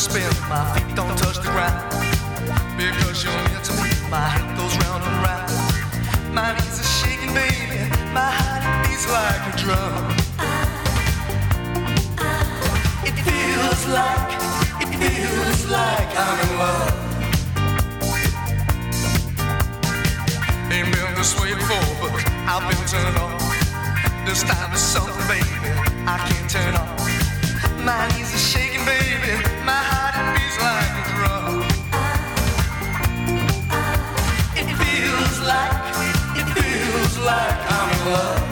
spin, my feet don't touch the ground. Because you're near to me, my head goes round and round. My knees are shaking, baby, my heart beats like a drum. It feels like I'm in love. Ain't been this way before, but I've been turned on. This time is something, baby, I can't turn off. My knees are shaking, baby, my heart beats like a drum. It feels like I'm in love.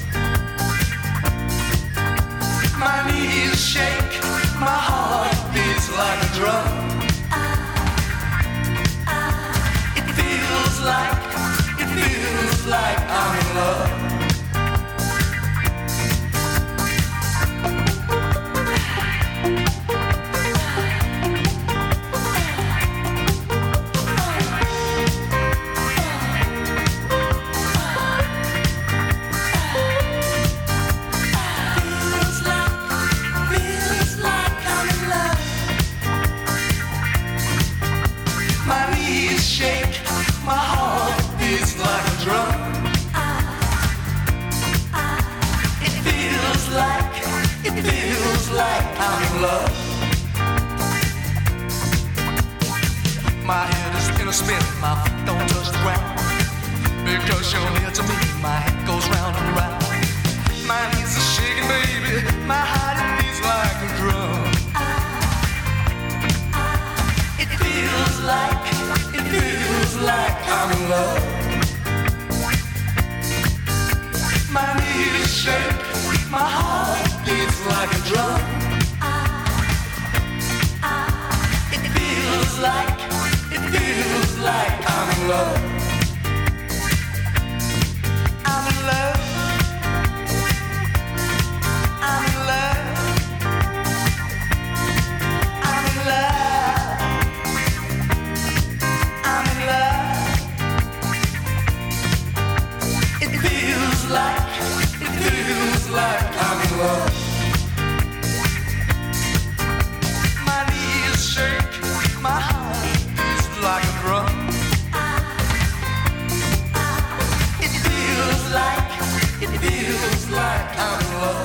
My knees shake, my heart beats like a drum. It feels like I'm in love. My head is in a spin, my feet don't touch the ground. Because you're near to me, my head goes round and round. My knees are shaking, baby, my heart beats like a drum. It feels like I'm in love. My knees shake, my heart beats like a drum. It feels like I'm in love. I'm in love. I'm in love. I'm in love. I'm in love. It feels like I'm in love. My knees shake, my heart beats like a drum. It feels like I'm in love.